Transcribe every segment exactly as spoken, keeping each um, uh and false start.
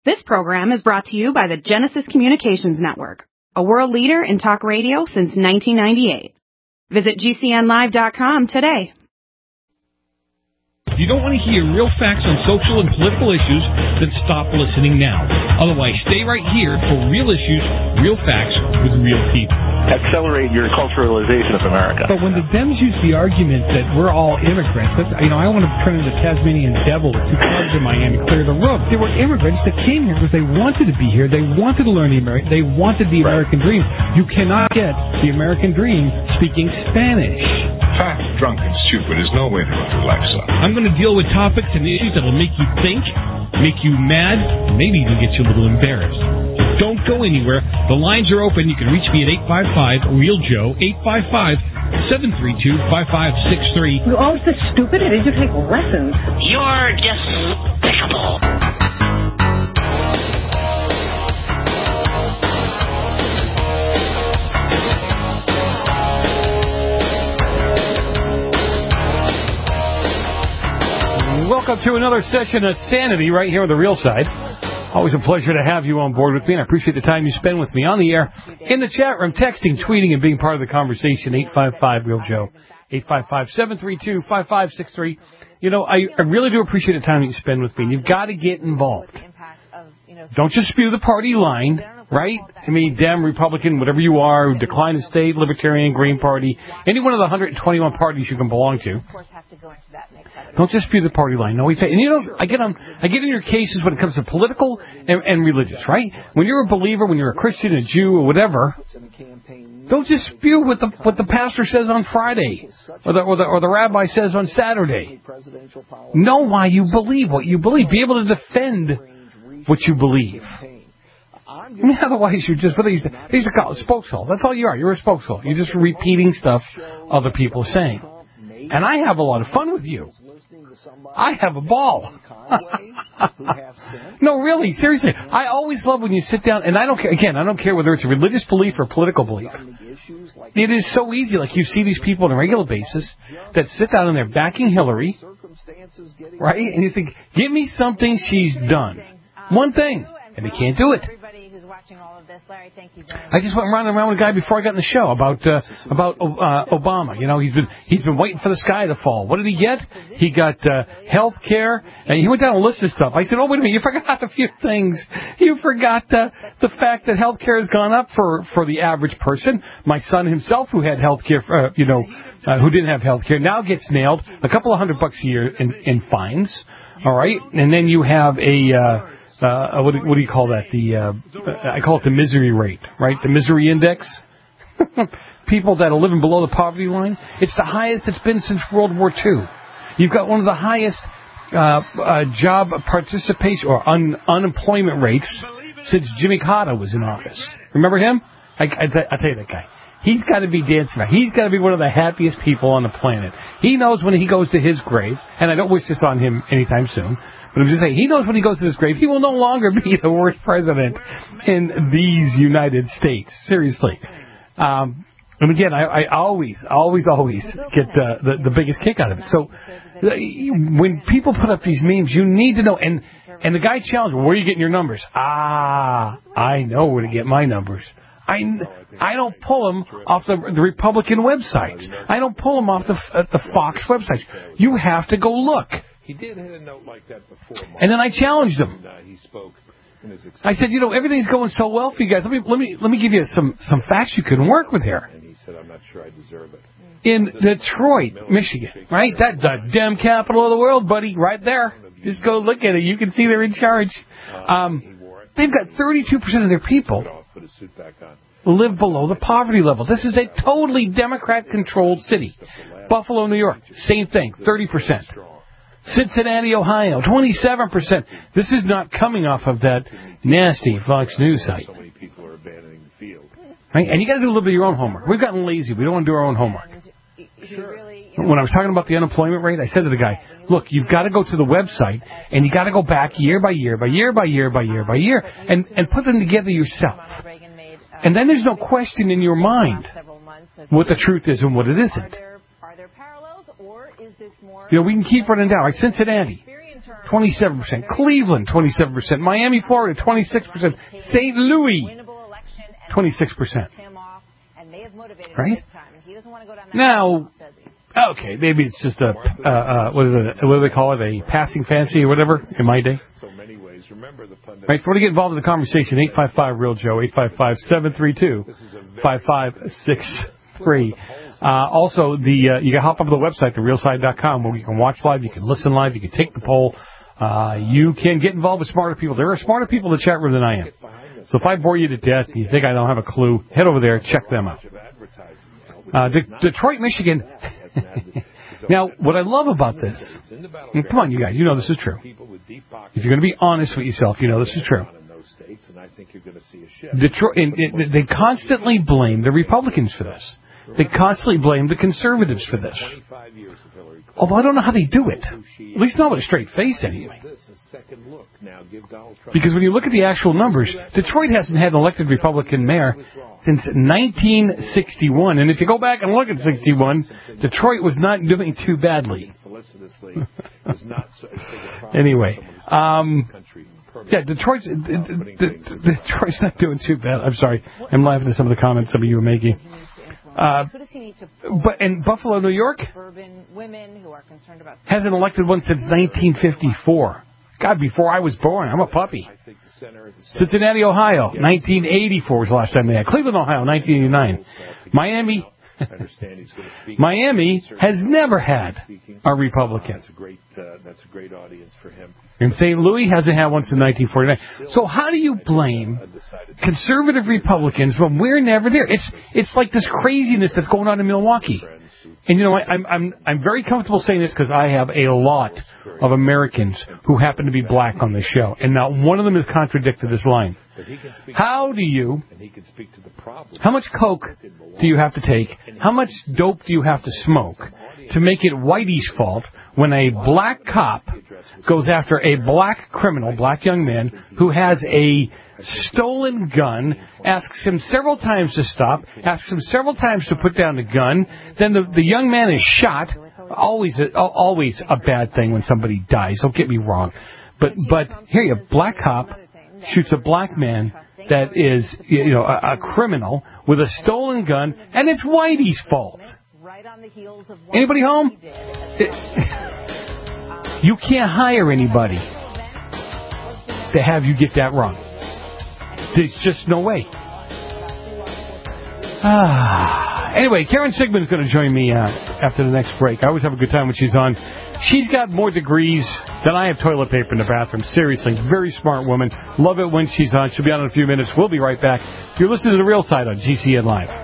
This program is brought to you by the Genesis Communications Network, a world leader in talk radio since nineteen ninety-eight. Visit G C N live dot com today. If you don't want to hear real facts on social and political issues, then stop listening now. Otherwise, stay right here for real issues, real facts with real people. Accelerate your culturalization of America. But when the Dems use the argument that we're all immigrants, that's, you know, I want to turn into Tasmanian devil with two clubs in Miami, clear the road. They were immigrants that came here because they wanted to be here. They wanted to learn the American. They wanted the American dream. You cannot get the American dream speaking Spanish. Fat, drunk, and stupid is no way to live your life, son. I'm going to deal with topics and issues that will make you think, make you mad, and maybe even get you a little embarrassed. So don't go anywhere. The lines are open. You can reach me at eight five five, real joe, eight five five, seven three two, five five six three. You're always this stupid. Did you take lessons? You're despicable. Welcome to another session of Sanity right here on the Real Side. Always a pleasure to have you on board with me, and I appreciate the time you spend with me on the air, in the chat room, texting, tweeting, and being part of the conversation. eight five five, real joe, eight five five, seven three two, five five six three. You know, I, I really do appreciate the time that you spend with me. You've got to get involved. Don't just spew the party line, right? I mean, Dem, Republican, whatever you are, decline the state, Libertarian, Green Party, any one of the one hundred twenty-one parties you can belong to. Don't just spew the party line. No, we say, and you know, I get on, I get in your cases when it comes to political and, and religious, right? When you're a believer, when you're a Christian, a Jew, or whatever, don't just spew what the what the pastor says on Friday, or the or the, or the rabbi says on Saturday. Know why you believe what you believe. Be able to defend what you believe. I mean, otherwise, you're just what they used to, they used to call it spokeshole. That's all you are. You're a spokeshole. You're just repeating stuff other people are saying. And I have a lot of fun with you. I have a ball. No, really, seriously. I always love when you sit down, and I don't care, again, I don't care whether it's a religious belief or political belief. It is so easy. Like, you see these people on a regular basis that sit down and they're backing Hillary, right? And you think, give me something she's done. One thing. And they can't do it. I just went around and around with a guy before I got in the show about uh, about uh, Obama. You know, he's been he's been waiting for the sky to fall. What did he get? He got uh, health care, and he went down a list of stuff. I said, oh, wait a minute, you forgot a few things. You forgot uh, the fact that health care has gone up for, for the average person. My son himself, who had health care, uh, you know, uh, who didn't have health care, now gets nailed a couple of hundred bucks a year in, in fines. All right, and then you have a... Uh, Uh, what, do, what do you call that? The uh, I call it the misery rate, right? The misery index. People that are living below the poverty line. It's the highest it's been since World War Two. You've got one of the highest uh, uh, job participation or un, unemployment rates since Jimmy Carter was in office. Remember him? I, I, I tell you that guy. He's got to be dancing around. He's got to be one of the happiest people on the planet. He knows when he goes to his grave, and I don't wish this on him anytime soon, but I'm just saying, he knows when he goes to his grave, he will no longer be the worst president in these United States. Seriously. Um, and again, I, I always, always, always get the, the, the biggest kick out of it. So when people put up these memes, you need to know. And, and the guy challenged, well, where are you getting your numbers? Ah, I know where to get my numbers. I, I don't pull them off the, the Republican websites. I don't pull them off the, uh, the Fox websites. You have to go look. He did hit a note like that before. Mark. And then I challenged him. And, uh, he spoke in his I said, you know, everything's going so well for you guys. Let me let me let me give you some, some facts you can work with here. And he said, I'm not sure I deserve it. In Detroit, Michigan, right? That's the Dem capital of the world, buddy, right there. Just go look at it. You can see they're in charge. Um, they've got thirty-two percent of their people live below the poverty level. This is a totally Democrat-controlled city. Buffalo, New York, same thing, thirty percent. Cincinnati, Ohio, twenty-seven percent. This is not coming off of that nasty Fox News site. Right? And you got to do a little bit of your own homework. We've gotten lazy. We don't want to do our own homework. When I was talking about the unemployment rate, I said to the guy, look, you've got to go to the website, and you got to go back year by year by year by year by year by year, and, and put them together yourself. And then there's no question in your mind what the truth is and what it isn't. You know, we can keep running down. Like Cincinnati, twenty-seven percent. Cleveland, twenty-seven percent. Miami, Florida, twenty-six percent. Saint Louis, twenty-six percent. Right? Now, okay, maybe it's just a, uh, uh, what is it, what do they call it, a passing fancy or whatever in my day. Right, if you want to get involved in the conversation, eight five five, real Joe, eight five five, seven three two, five five six three. Uh, also, the uh, you can hop up to the website, the real side dot com, where you can watch live, you can listen live, you can take the poll. Uh, you can get involved with smarter people. There are smarter people in the chat room than I am. So if I bore you to death and you think I don't have a clue, head over there, check them out. Uh, De- Detroit, Michigan. Now, what I love about this, and come on, you guys, you know this is true. If you're going to be honest with yourself, you know this is true. Detroit, and, and they constantly blame the Republicans for this. They constantly blame the conservatives for this. Although I don't know how they do it. At least not with a straight face, anyway. Because when you look at the actual numbers, Detroit hasn't had an elected Republican mayor since nineteen sixty-one. And if you go back and look at sixty-one, Detroit was not doing too badly. Anyway, um, yeah, Detroit's, Detroit's not doing too bad. I'm sorry. I'm laughing at some of the comments some of you were making. Uh, but in Buffalo, New York, hasn't elected one since nineteen fifty-four. God, before I was born. I'm a puppy. Cincinnati, Ohio, nineteen eighty-four was the last time they had. Cleveland, Ohio, nineteen eighty-nine. Miami, Miami has never had a Republican. That's a great, uh, that's a great audience for him. And Saint Louis hasn't had one since nineteen forty-nine. So how do you blame conservative Republicans when we're never there? It's it's like this craziness that's going on in Milwaukee. And you know, I, I'm I'm I'm very comfortable saying this because I have a lot of Americans who happen to be black on this show, and not one of them has contradicted this line. How do you? How much coke do you have to take? How much dope do you have to smoke to make it Whitey's fault when a black cop goes after a black criminal, black young man, who has a stolen gun, asks him several times to stop, asks him several times to put down the gun, then the, the young man is shot. Always a, always a bad thing when somebody dies, don't get me wrong. But but here you, a black cop shoots a black man that is, you know, a, a criminal with a stolen gun, and it's Whitey's fault. Anybody home? You can't hire anybody to have you get that wrong. There's just no way. Ah. Anyway, Karen Sigmund's going to join me uh, after the next break. I always have a good time when she's on. She's got more degrees than I have toilet paper in the bathroom. Seriously, very smart woman. Love it when she's on. She'll be on in a few minutes. We'll be right back. You're listening to The Real Side on G C N Live.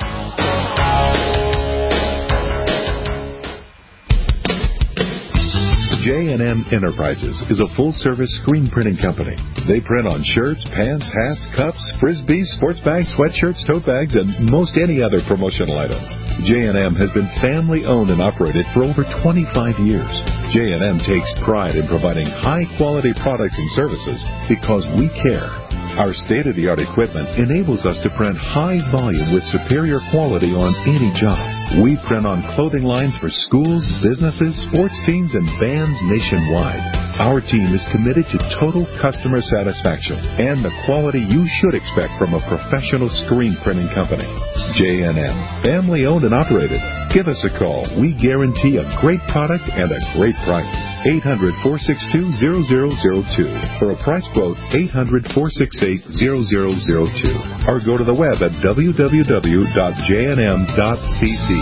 J and M Enterprises is a full-service screen printing company. They print on shirts, pants, hats, cups, frisbees, sports bags, sweatshirts, tote bags, and most any other promotional items. J and M has been family-owned and operated for over twenty-five years. J and M takes pride in providing high-quality products and services because we care. Our state-of-the-art equipment enables us to print high volume with superior quality on any job. We print on clothing lines for schools, businesses, sports teams, and bands nationwide. Our team is committed to total customer satisfaction and the quality you should expect from a professional screen printing company. J and M, family-owned and operated. Give us a call. We guarantee a great product and a great price. eight hundred, four six two, zero zero zero two. For a price quote, eight hundred, four six eight, zero zero zero two. Or go to the web at w w w dot j n m dot c c.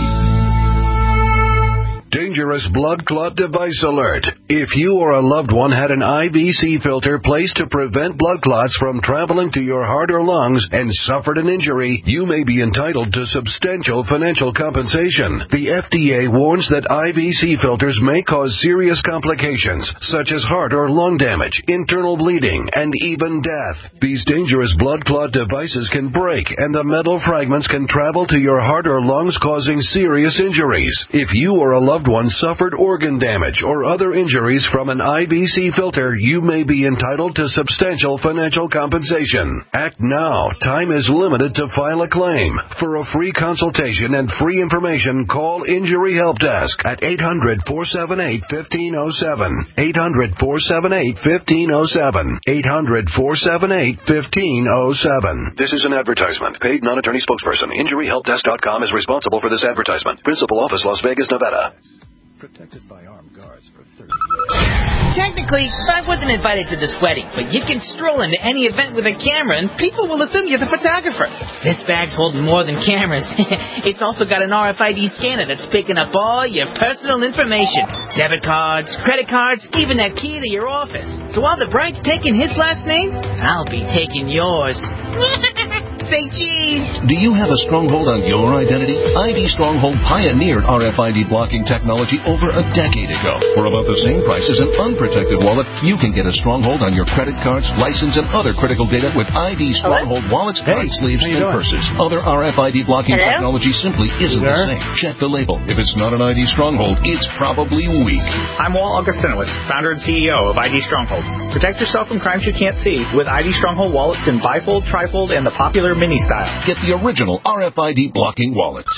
Dangerous blood clot device alert. If you or a loved one had an I V C filter placed to prevent blood clots from traveling to your heart or lungs and suffered an injury, you may be entitled to substantial financial compensation. The F D A warns that I V C filters may cause serious complications, such as heart or lung damage, internal bleeding, and even death. These dangerous blood clot devices can break, and the metal fragments can travel to your heart or lungs, causing serious injuries. If you or a loved one on suffered organ damage or other injuries from an I B C filter, you may be entitled to substantial financial compensation. Act now. Time is limited to file a claim. For a free consultation and free information, call Injury Help Desk at eight hundred, four seven eight, one five zero seven. eight hundred, four seven eight, one five zero seven. eight hundred, four seven eight, one five zero seven. This is an advertisement. Paid non-attorney spokesperson. Injury Help Desk dot com is responsible for this advertisement. Principal office, Las Vegas, Nevada. Protected by armed guards for thirty years. Technically, I wasn't invited to this wedding, but you can stroll into any event with a camera and people will assume you're the photographer. This bag's holding more than cameras. It's also got an R F I D scanner that's picking up all your personal information. Debit cards, credit cards, even that key to your office. So while the bride's taking his last name, I'll be taking yours. Say cheese. Do you have a stronghold on your identity? I D Stronghold pioneered R F I D blocking technology over a decade ago. For about the same price as an unprotected wallet, you can get a stronghold on your credit cards, license, and other critical data with I D Stronghold Hello? wallets, Hey, card sleeves, and doing? purses. Other R F I D blocking Hello? technology simply isn't the same. Check the label. If it's not an I D Stronghold, it's probably weak. I'm Walt Augustinowitz, founder and C E O of I D Stronghold. Protect yourself from crimes you can't see with I D Stronghold wallets in bifold, trifold, and the popular mini style. Get the original R F I D blocking wallets.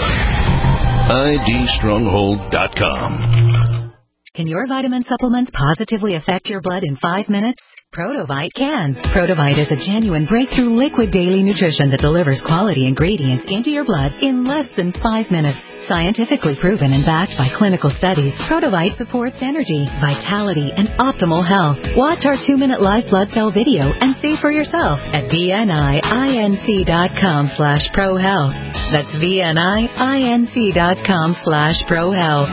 I D Stronghold dot com. Can your vitamin supplements positively affect your blood in five minutes? Protovite can. Protovite is a genuine breakthrough liquid daily nutrition that delivers quality ingredients into your blood in less than five minutes. Scientifically proven and backed by clinical studies, Protovite supports energy, vitality, and optimal health. Watch our two-minute live blood cell video and see for yourself at V N I I N C dot com slash pro health. That's V N I I N C dot com slash pro health.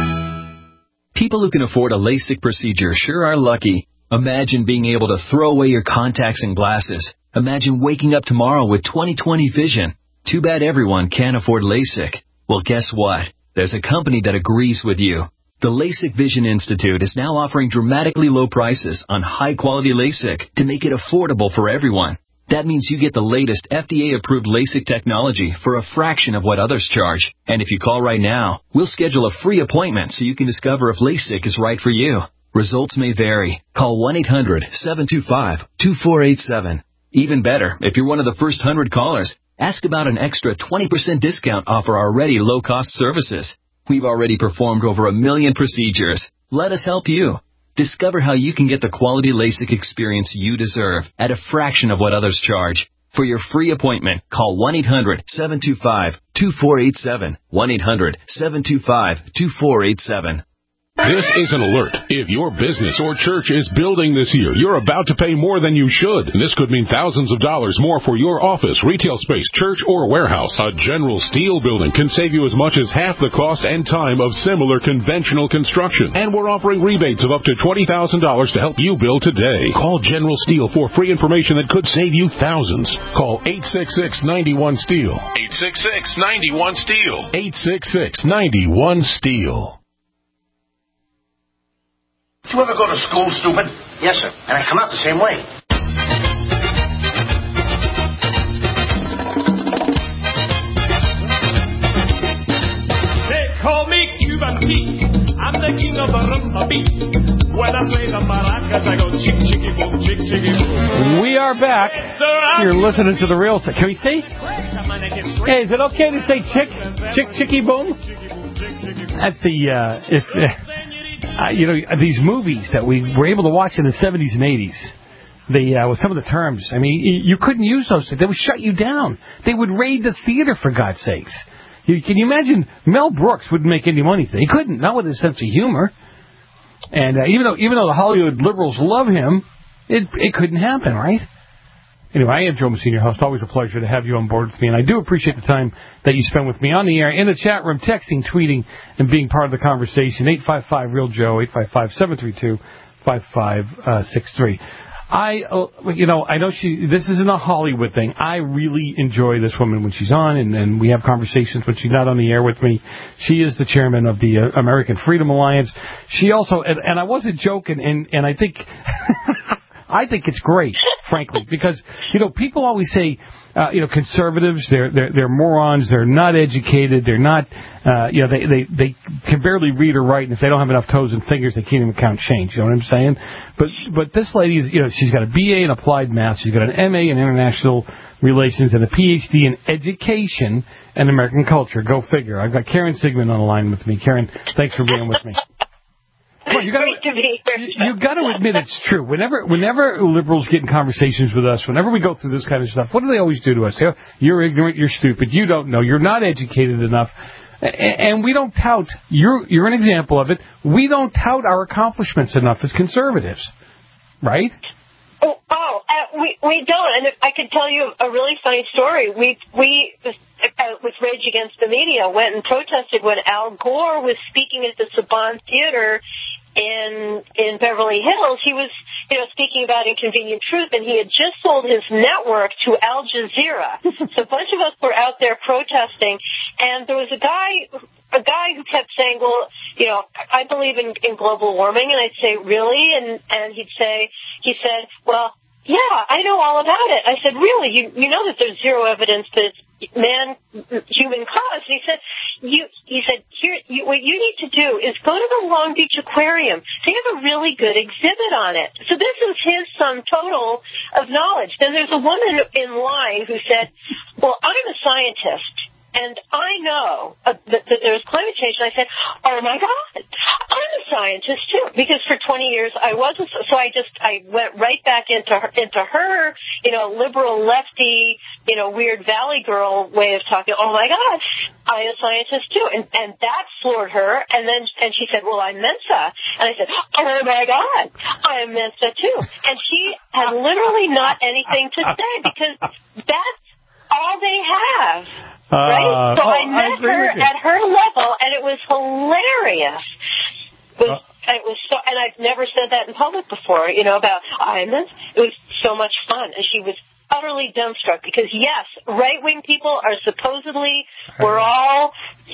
People who can afford a LASIK procedure sure are lucky. Imagine being able to throw away your contacts and glasses. Imagine waking up tomorrow with twenty twenty vision. Too bad everyone can't afford LASIK. Well, guess what? There's a company that agrees with you. The LASIK Vision Institute is now offering dramatically low prices on high-quality LASIK to make it affordable for everyone. That means you get the latest F D A-approved LASIK technology for a fraction of what others charge. And if you call right now, we'll schedule a free appointment so you can discover if LASIK is right for you. Results may vary. Call one eight hundred, seven two five, two four eight seven. Even better, if you're one of the first one hundred callers, ask about an extra twenty percent discount off our already low-cost services. We've already performed over a million procedures. Let us help you. Discover how you can get the quality LASIK experience you deserve at a fraction of what others charge. For your free appointment, call one eight hundred, seven two five, two four eight seven. one eight hundred, seven two five, two four eight seven. This is an alert. If your business or church is building this year, you're about to pay more than you should. And this could mean thousands of dollars more for your office, retail space, church, or warehouse. A General Steel building can save you as much as half the cost and time of similar conventional construction. And we're offering rebates of up to twenty thousand dollars to help you build today. Call General Steel for free information that could save you thousands. Call eight six six, nine one, STEEL. eight six six, nine one, STEEL. eight six six, nine one, STEEL. Did you ever go to school, stupid? Yes, sir. And I come out the same way. They call me Cuban Pete. I'm the king of the rumba beat. When I play the maracas, I go chick, chicky, boom, chick, chicky, boom. We are back. You're listening to the real... Can we see? Hey, is it okay to say chick, chick, chicky, boom? That's the... Uh, if... Uh, Uh, you know, these movies that we were able to watch in the seventies and eighties, the, uh, with some of the terms, I mean, you couldn't use those. They would shut you down. They would raid the theater, for God's sakes. You, can you imagine? Mel Brooks wouldn't make any money. He couldn't, not with his sense of humor. And uh, even though even though the Hollywood liberals love him, it it couldn't happen, right? Anyway, I am Joe Messina, host. Always a pleasure to have you on board with me, and I do appreciate the time that you spend with me on the air, in the chat room, texting, tweeting, and being part of the conversation. eight five five, real Joe, eight five five, seven three two, five five six three. I, uh, you know, I know she. This isn't a Hollywood thing. I really enjoy this woman when she's on, and, and we have conversations when she's not on the air with me. She is the chairman of the uh, American Freedom Alliance. She also, and, and I wasn't joking, and, and I think... I think it's great frankly, because, you know, people always say, uh, you know, conservatives, they're, they're, they're morons, they're not educated, they're not, uh, you know, they, they, they can barely read or write, and if they don't have enough toes and fingers, they can't even count change, you know what I'm saying? But, but this lady is, you know, she's got a B A in applied math, she's got an M A in international relations, and a P H D in education and American culture. Go figure. I've got Karen Sigmund on the line with me. Karen, thanks for being with me. Well, you got to, you, you got to admit it's true. Whenever, whenever liberals get in conversations with us, whenever we go through this kind of stuff, what do they always do to us? They go, you're ignorant, you're stupid, you don't know, you're not educated enough, and, and we don't tout. You're you're an example of it. We don't tout our accomplishments enough as conservatives, right? Oh, oh uh, we we don't. And if I could tell you a really funny story. We we uh, with Rage Against the Media went and protested when Al Gore was speaking at the Saban Theater in in Beverly Hills. He was, you know, speaking about Inconvenient Truth, and he had just sold his network to Al Jazeera. So a bunch of us were out there protesting, and there was a guy a guy who kept saying, well, you know, I believe in, in global warming, and I'd say, really? And and he'd say, he said, well, yeah, I know all about it. I said, really? You you know that there's zero evidence that it's man human caused? And he said, you he said, here, you, what you need to do is go to the Long Beach Aquarium. They have a really good exhibit on it. So this is his sum total of knowledge. Then there's a woman in line who said, well, I'm a scientist, and I know uh, that, that there's climate change. And I said, oh, my God, I'm a scientist, too. Because for twenty years I wasn't. So I just, I went right back into her, into her, you know, liberal, lefty, you know, weird valley girl way of talking. Oh, my God, I'm a scientist, too. And, and that floored her. And then and she said, well, I'm Mensa. And I said, oh, my God, I'm Mensa, too. And she had literally not anything to say because that's all they have. Right? Uh, so oh, I met I agree her with you. at her level, and it was hilarious. It was, uh, it was so, and I've never said that in public before, you know, about I'm this. It was so much fun, and she was utterly dumbstruck because, yes, right-wing people are supposedly, we're all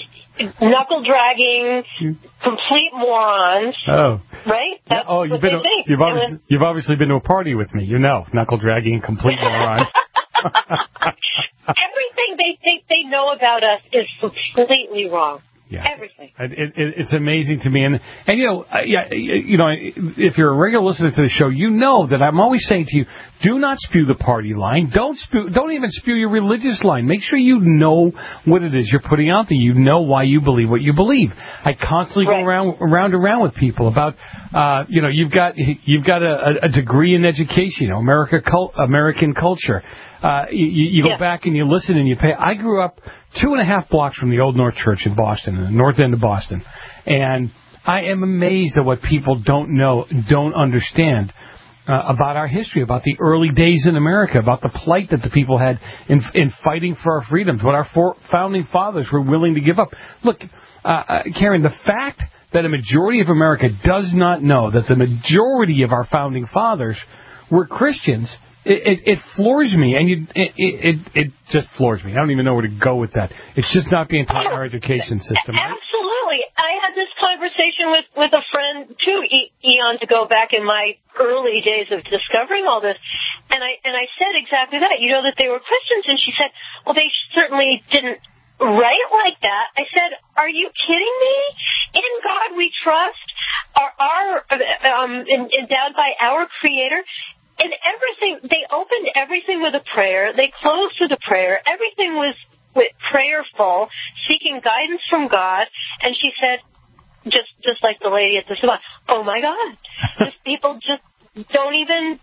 knuckle-dragging, complete morons. Oh. Right? That's oh, you've what been they to, think. you've obviously, you've obviously been to a party with me. You know, knuckle-dragging, complete moron. Everything they think they know about us is completely wrong. Yeah. Everything. It, it, it's amazing to me, and and you know, uh, yeah, you know, if you're a regular listener to the show, you know that I'm always saying to you, do not spew the party line. Don't spew. Don't even spew your religious line. Make sure you know what it is you're putting out there. You know why you believe what you believe. I constantly right. go around around around with people about, uh, you know, you've got you've got a, a degree in education, you know, America, cult, American culture. Uh, you, you go yeah. back and you listen and you pay. I grew up two and a half blocks from the Old North Church in Boston, in the north end of Boston. And I am amazed at what people don't know, don't understand uh, about our history, about the early days in America, about the plight that the people had in, in fighting for our freedoms, what our four founding fathers were willing to give up. Look, uh, uh, Karen, the fact that a majority of America does not know that the majority of our founding fathers were Christians, It, it, it floors me, and you, it, it it just floors me. I don't even know where to go with that. It's just not being taught in our education system, right? Absolutely. I had this conversation with, with a friend, too, e- eons ago, back in my early days of discovering all this, and I and I said exactly that. You know, that they were Christians, and she said, well, they certainly didn't write like that. I said, are you kidding me? In God we trust, are, are um, endowed by our Creator. And everything, they opened everything with a prayer. They closed with a prayer. Everything was with prayerful, seeking guidance from God. And she said, just just like the lady at the salon, oh, my God, just people just don't even,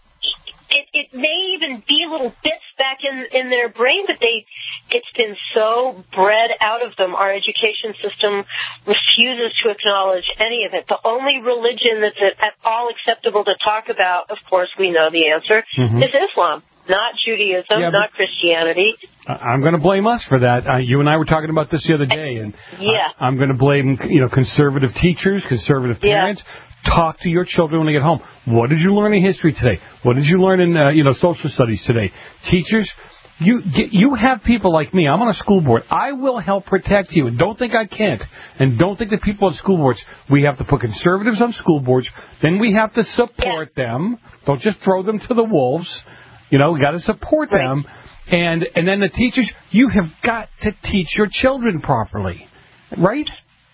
it, it may even be little bits back in, in their brain, but they, it's been so bred out of them. Our education system refuses to acknowledge any of it. The only religion that's at all acceptable to talk about, of course, we know the answer, mm-hmm. is Islam. Not Judaism, yeah, not Christianity. I'm going to blame us for that. Uh, you and I were talking about this the other day, and yeah. I, I'm going to blame, you know, conservative teachers, conservative parents. Yeah. Talk to your children when they get home. What did you learn in history today? What did you learn in, uh, you know, social studies today? Teachers, You you have people like me. I'm on a school board. I will help protect you. And don't think I can't. And don't think that people on school boards, we have to put conservatives on school boards. Then we have to support yeah. them. Don't just throw them to the wolves. You know, we got to support right. them. And and then the teachers, you have got to teach your children properly. Right?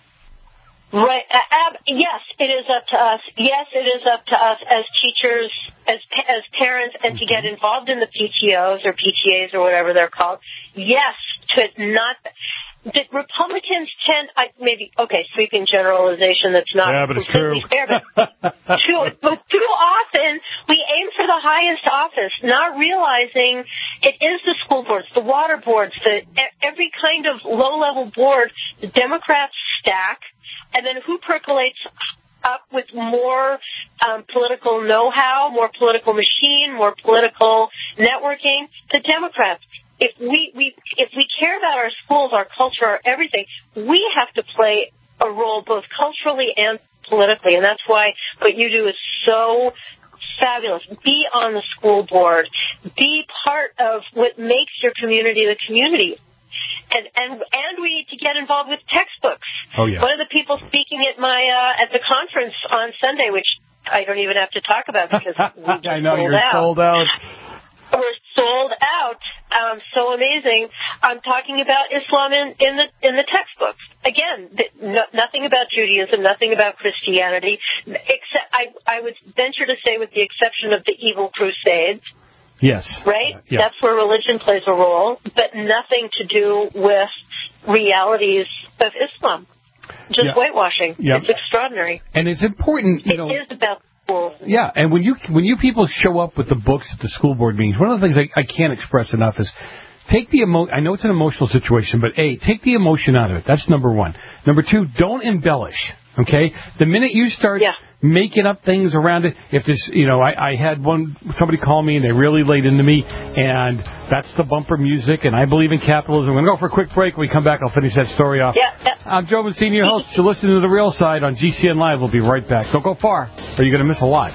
Right. Uh, ab- yes, it is up to us. Yes, it is up to us as teachers, as pa- as parents, and to get involved in the P T Os or P T As or whatever they're called. Yes, to not. The Republicans tend, I, maybe, okay, sweeping generalization that's not yeah, but it's true. fair, but too, but too often we aim for the highest office, not realizing it is the school boards, the water boards, the every kind of low-level board the Democrats stack. And then who percolates up with more um, political know-how, more political machine, more political networking? The Democrats. If we, we if we care about our schools, our culture, our everything, we have to play a role both culturally and politically. And that's why what you do is so fabulous. Be on the school board. Be part of what makes your community the community. And, and and we need to get involved with textbooks. Oh, yeah. One of the people speaking at my uh, at the conference on Sunday, which I don't even have to talk about because we just I know sold you're out. sold out. We're sold out. Um, so amazing. I'm talking about Islam in, in the in the textbooks. Again, the, no, nothing about Judaism, nothing about Christianity, except I I would venture to say, with the exception of the Evil Crusades. Yes. Right? Yeah. That's where religion plays a role, but nothing to do with realities of Islam. Just yeah. whitewashing. Yeah. It's extraordinary. And it's important, you it know. It is about schools. Yeah, and when you when you people show up with the books at the school board meetings, one of the things I, I can't express enough is take the emo. I know it's an emotional situation, but A, take the emotion out of it. That's number one. Number two, don't embellish. Okay? The minute you start yeah. making up things around it, if this, you know, I, I had one, somebody call me and they really laid into me, and that's the bumper music, and I believe in capitalism. We're going to go for a quick break. When we come back, I'll finish that story off. Yeah, yeah. I'm Joe Messina, your host. You're listening to The Real Side on G C N Live. We'll be right back. Don't go far, or you're going to miss a lot.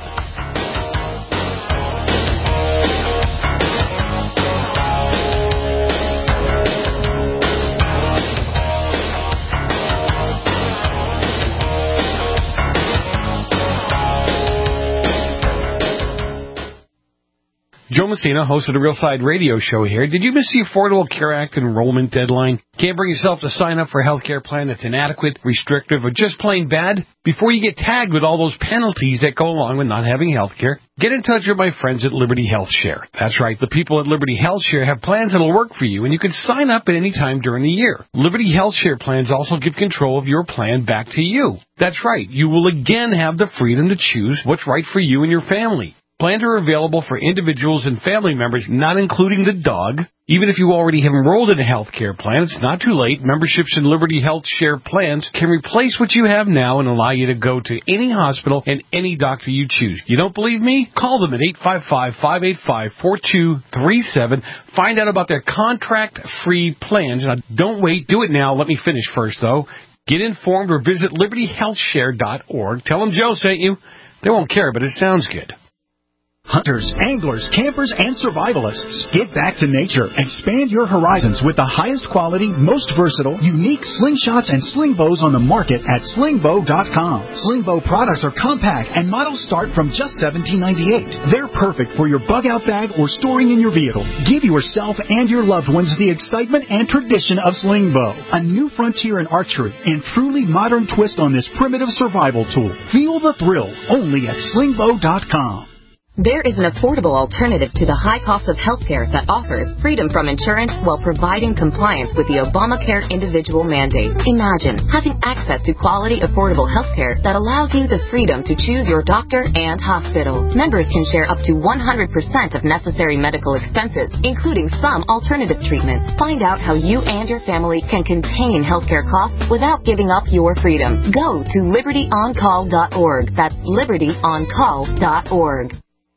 Joe Messina, host of the Real Side radio show here. Did you miss the Affordable Care Act enrollment deadline? Can't bring yourself to sign up for a health care plan that's inadequate, restrictive, or just plain bad? Before you get tagged with all those penalties that go along with not having health care, get in touch with my friends at Liberty Health Share. That's right, the people at Liberty Health Share have plans that'll work for you, and you can sign up at any time during the year. Liberty Health Share plans also give control of your plan back to you. That's right, you will again have the freedom to choose what's right for you and your family. Plans are available for individuals and family members, not including the dog. Even if you already have enrolled in a health care plan, it's not too late. Memberships in Liberty Health Share plans can replace what you have now and allow you to go to any hospital and any doctor you choose. You don't believe me? Call them at eight five five, five eight five, four two three seven. Find out about their contract-free plans. Now, don't wait. Do it now. Let me finish first, though. Get informed or visit liberty health share dot org. Tell them Joe sent you. They won't care, but it sounds good. Hunters, anglers, campers, and survivalists. Get back to nature. Expand your horizons with the highest quality, most versatile, unique slingshots and sling bows on the market at sling bow dot com. Sling bow products are compact and models start from just seventeen ninety-eight. They're perfect for your bug-out bag or storing in your vehicle. Give yourself and your loved ones the excitement and tradition of sling bow. A new frontier in archery and truly modern twist on this primitive survival tool. Feel the thrill only at sling bow dot com. There is an affordable alternative to the high cost of healthcare that offers freedom from insurance while providing compliance with the Obamacare individual mandate. Imagine having access to quality, affordable healthcare that allows you the freedom to choose your doctor and hospital. Members can share up to one hundred percent of necessary medical expenses, including some alternative treatments. Find out how you and your family can contain healthcare costs without giving up your freedom. Go to liberty on call dot org. That's liberty on call dot org.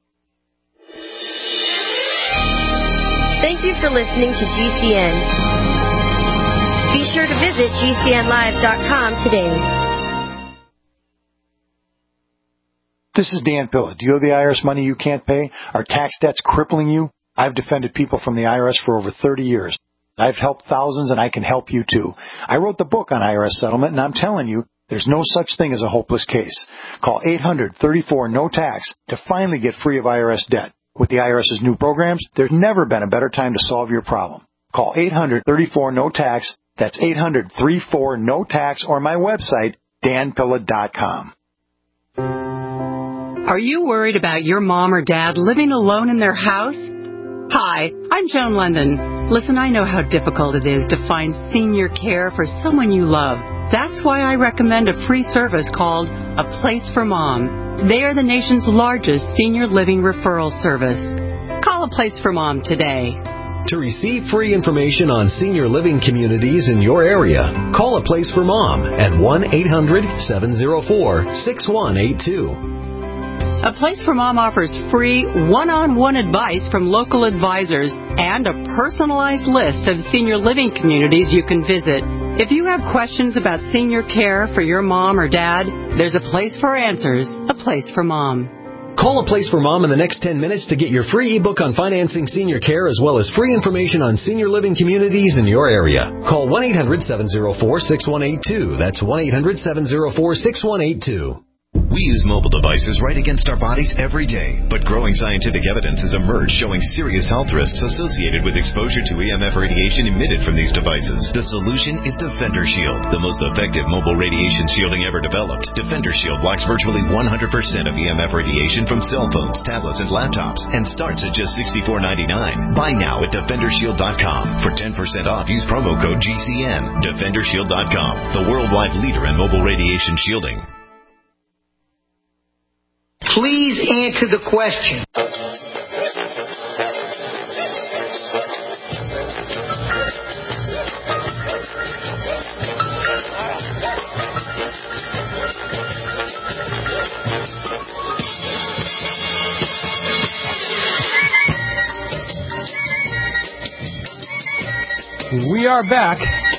Thank you for listening to G C N. Be sure to visit G C N live dot com today. This is Dan Pilla. Do you owe the I R S money you can't pay? Are tax debts crippling you? I've defended people from the I R S for over thirty years. I've helped thousands, and I can help you, too. I wrote the book on I R S settlement, and I'm telling you, there's no such thing as a hopeless case. Call eight hundred, thirty-four, no tax to finally get free of I R S debt. With the IRS's new programs, there's never been a better time to solve your problem. Call eight hundred, thirty-four, no tax. That's eight hundred, thirty-four, no tax, or my website, dan pilla dot com. Are you worried about your mom or dad living alone in their house? Hi, I'm Joan London. Listen, I know how difficult it is to find senior care for someone you love. That's why I recommend a free service called A Place for Mom. They are the nation's largest senior living referral service. Call A Place for Mom today. To receive free information on senior living communities in your area, call A Place for Mom at one eight hundred, seven oh four, six one eight two. A Place for Mom offers free one-on-one advice from local advisors and a personalized list of senior living communities you can visit. If you have questions about senior care for your mom or dad, there's a place for answers, A Place for Mom. Call A Place for Mom in the next ten minutes to get your free ebook on financing senior care as well as free information on senior living communities in your area. Call one eight hundred, seven oh four, six one eight two. That's one eight hundred, seven oh four, six one eight two. We use mobile devices right against our bodies every day, but growing scientific evidence has emerged showing serious health risks associated with exposure to E M F radiation emitted from these devices. The solution is Defender Shield, the most effective mobile radiation shielding ever developed. Defender Shield blocks virtually one hundred percent of E M F radiation from cell phones, tablets, and laptops, and starts at just sixty-four ninety-nine. Buy now at defender shield dot com. For ten percent off, use promo code G C N. defender shield dot com, the worldwide leader in mobile radiation shielding. Please answer the question. We are back.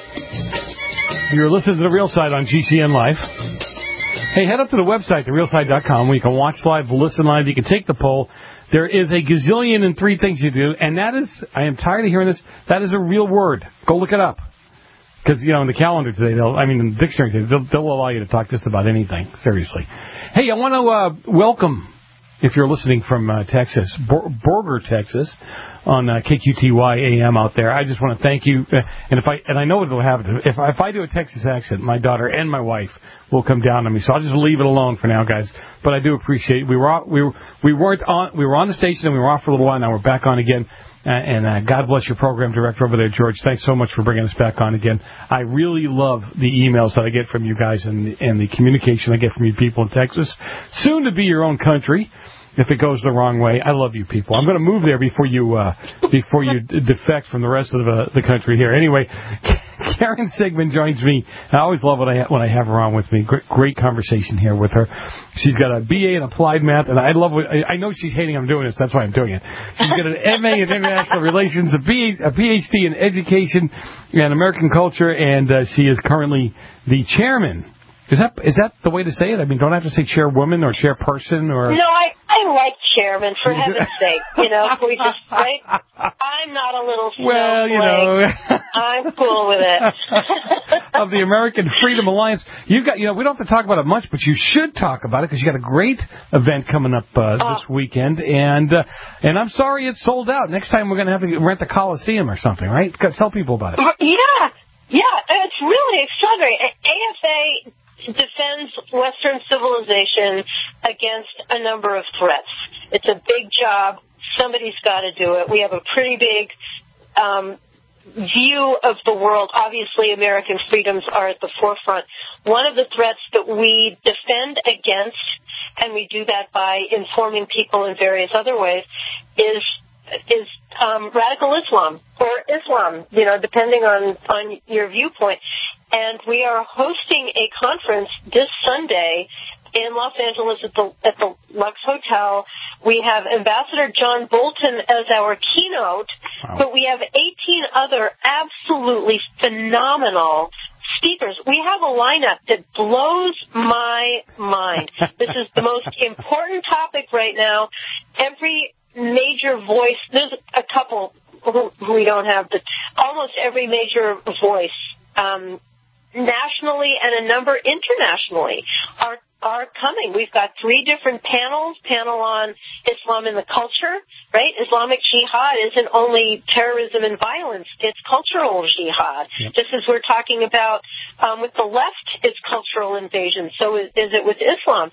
You're listening to The Real Side on G C N Live. Hey, head up to the website, the real side dot com, where you can watch live, listen live, you can take the poll. There is a gazillion and three things you do, and that is, I am tired of hearing this, that is a real word. Go look it up. Because, you know, in the calendar today, they'll, I mean, in the dictionary today, they'll, they'll allow you to talk just about anything, seriously. Hey, I want to uh, welcome, if you're listening from uh, Texas, Bor- Borger, Texas, on uh, K Q T Y A M out there. I just want to thank you. Uh, and if I and I know it will happen. If if I do a Texas accent, my daughter and my wife will come down on me. So I'll just leave it alone for now, guys. But I do appreciate it. We were off, we were, we weren't on we were on the station and we were off for a little while. Now we're back on again. Uh, and uh, God bless your program director over there, George. Thanks so much for bringing us back on again. I really love the emails that I get from you guys and the, and the communication I get from you people in Texas. Soon to be your own country. If it goes the wrong way, I love you people. I'm going to move there before you uh, before you defect from the rest of the, the country here. Anyway, Karen Sigmund joins me. I always love when I when I have her on with me. Great, great conversation here with her. She's got a B A in applied math, and I love. What, I, I know she's hating I'm doing this. That's why I'm doing it. She's got an M A in international relations, a, B, a P H D in education and American culture, and uh, she is currently the chairman. Is that is that the way to say it? I mean, don't I have to say chairwoman or chairperson or? No, I I like chairman, for heaven's sake. You know, we just right. I'm not a little snowflake. Well, you know, I'm cool with it. Of the American Freedom Alliance, you got you know we don't have to talk about it much, but you should talk about it because you got a great event coming up uh, uh, this weekend, and uh, and I'm sorry it's sold out. Next time we're going to have to rent the Coliseum or something, right? Tell people about it. Yeah, yeah, it's really extraordinary. A F A defends Western civilization against a number of threats. It's a big job. Somebody's got to do it. We have a pretty big um, view of the world. Obviously, American freedoms are at the forefront. One of the threats that we defend against, and we do that by informing people in various other ways, is is um, radical Islam or Islam, you know, depending on, on your viewpoint. And we are hosting a conference this Sunday in Los Angeles at the at the Lux Hotel. We have Ambassador John Bolton as our keynote, wow. But we have eighteen other absolutely phenomenal speakers. We have a lineup that blows my mind. This is the most important topic right now. Every major voice, there's a couple who, who we don't have, but almost every major voice, um, nationally and a number internationally are are coming. We've got three different panels, panel on Islam and the culture, right? Islamic jihad isn't only terrorism and violence, it's cultural jihad. Yep. Just as we're talking about um, with the left, it's cultural invasion. So is, is it with Islam.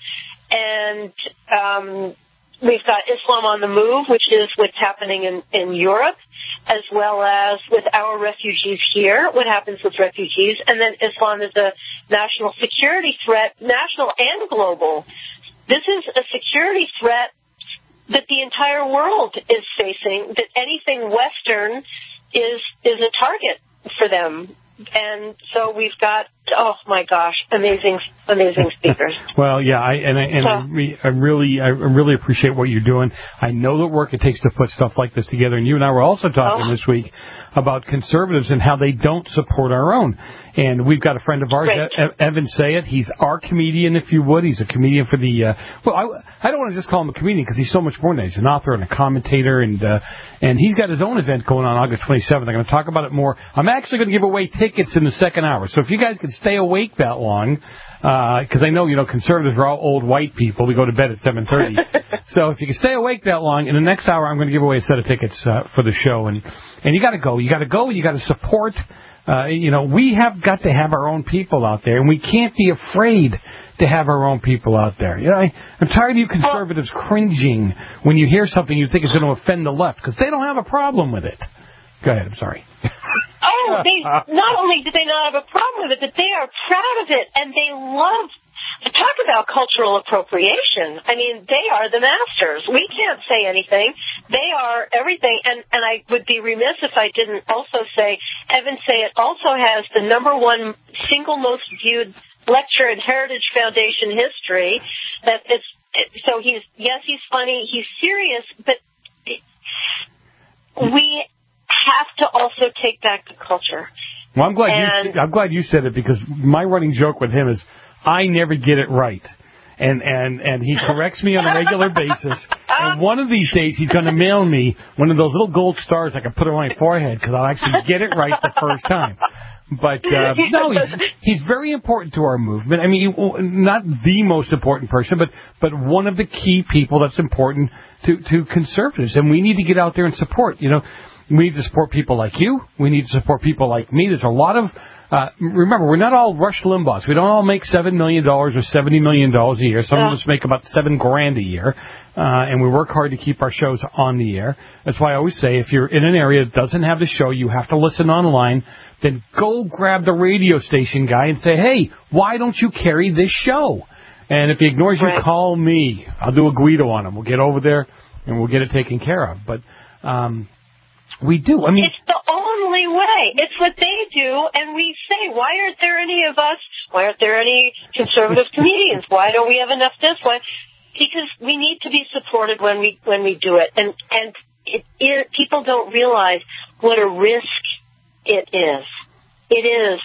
And um, we've got Islam on the move, which is what's happening in, in Europe, as well as with our refugees here, what happens with refugees, and then Islam is a national security threat, national and global. This is a security threat that the entire world is facing, that anything Western is is a target for them. And so we've got, oh my gosh, amazing, amazing speakers. Well, yeah, I and I, and so, I, re, I really, I really appreciate what you're doing. I know the work it takes to put stuff like this together. And you and I were also talking oh. this week about conservatives and how they don't support our own. And we've got a friend of ours, e- Evan Sayed. He's our comedian, if you would. He's a comedian for the. Uh, well, I, I don't want to just call him a comedian because he's so much more than that. He's an author and a commentator, and uh, and he's got his own event going on August twenty-seventh. I'm going to talk about it more. I'm actually going to give away tickets in the second hour. So if you guys can stay awake that long, because uh, I know, you know, conservatives are all old white people. We go to bed at seven thirty. So if you can stay awake that long, in the next hour, I'm going to give away a set of tickets uh, for the show. And, and you got to go. You got to go. You got to support. Uh, you know, we have got to have our own people out there, and we can't be afraid to have our own people out there. You know, I, I'm tired of you conservatives cringing when you hear something you think is going to offend the left, because they don't have a problem with it. Go ahead. I'm sorry. Oh, they not only do they not have a problem with it, but they are proud of it, and they love to talk about cultural appropriation. I mean, they are the masters. We can't say anything. They are everything. And, and I would be remiss if I didn't also say, Evan Sayed also has the number one single most viewed lecture in Heritage Foundation history. That it's, so he's, yes, he's funny, he's serious, but we have to also take back the culture. Well, I'm glad and, you I'm glad you said it, because my running joke with him is I never get it right. And and and he corrects me on a regular basis. And one of these days he's going to mail me one of those little gold stars I can put on my forehead, because I'll actually get it right the first time. But uh, no, he's, he's very important to our movement. I mean, not the most important person, but but one of the key people that's important to to conservatives. And we need to get out there and support. You know, we need to support people like you. We need to support people like me. There's a lot of Uh, remember, we're not all Rush Limbaughs. We don't all make seven million dollars or seventy million dollars a year. Some yeah. of us make about seven grand a year, uh, and we work hard to keep our shows on the air. That's why I always say, if you're in an area that doesn't have the show, you have to listen online, then go grab the radio station guy and say, hey, why don't you carry this show? And if he ignores right. you, call me. I'll do a Guido on him. We'll get over there, and we'll get it taken care of. But um, we do. I mean, it's the only way. It's what they do, and we say, why aren't there any of us? Why aren't there any conservative comedians? Why don't we have enough this? Why? Because we need to be supported when we when we do it, and and it, it, people don't realize what a risk it is. It is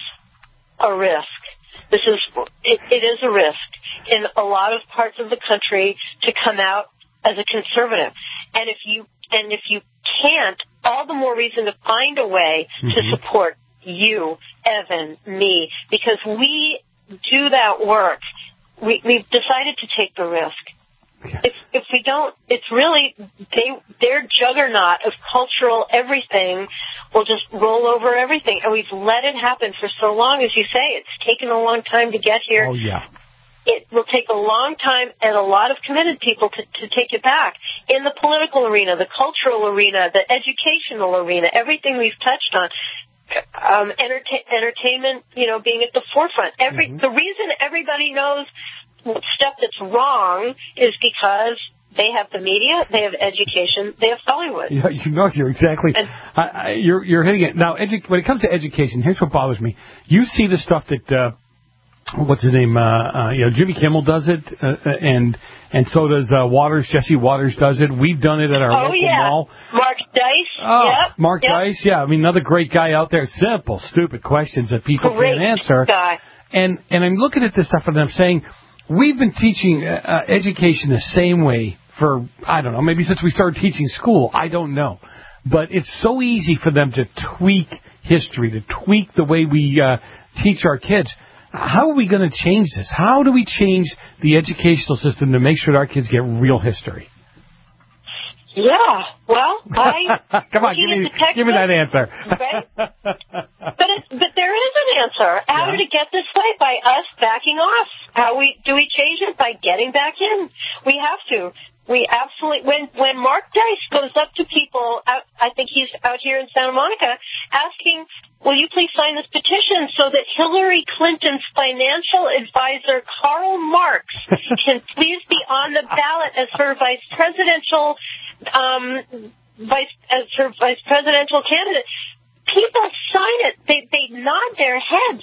a risk. This is it, it is a risk in a lot of parts of the country to come out as a conservative, and if you and if you can't, all the more reason to find a way mm-hmm. to support you, Evan, me, because we do that work. We, we've decided to take the risk. Yeah. If, if we don't, it's really, they, their juggernaut of cultural everything will just roll over everything. And we've let it happen for so long, as you say. It's taken a long time to get here. Oh, yeah. It will take a long time and a lot of committed people to, to take it back. In the political arena, the cultural arena, the educational arena, everything we've touched on, um, entertain, entertainment, you know, being at the forefront. Every mm-hmm. The reason everybody knows stuff that's wrong is because they have the media, they have education, they have Hollywood. Yeah, you know, you're exactly. And, I, I, you're you're hitting it now. Edu- when it comes to education, here's what bothers me. You see the stuff that. Uh, What's his name? Uh, uh, you know, Jimmy Kimmel does it, uh, and and so does uh, Waters. Jesse Waters does it. We've done it at our oh, local yeah. mall. Mark Dice. Oh, yep. Mark yep. Dice. Yeah, I mean, another great guy out there. Simple, stupid questions that people great can't answer. Guy. And and I'm looking at this stuff and I'm saying, we've been teaching uh, uh, education the same way for, I don't know, maybe since we started teaching school. I don't know. but it's so easy for them to tweak history, to tweak the way we uh, teach our kids. How are we going to change this? How do we change the educational system to make sure that our kids get real history? Yeah, well, I... Come on, give me, give me that answer. Right? But it, but there is an answer. How Yeah. did it get this way? By us backing off. How we do we change it? By getting back in. We have to. We absolutely... When, when Mark Dice goes up to people, out, I think he's out here in Santa Monica, asking, will you please sign this petition so that Hillary Clinton's financial advisor, Karl Marx, can please be on the ballot as her vice presidential... Um, vice as her vice presidential candidate, people sign it. They they nod their heads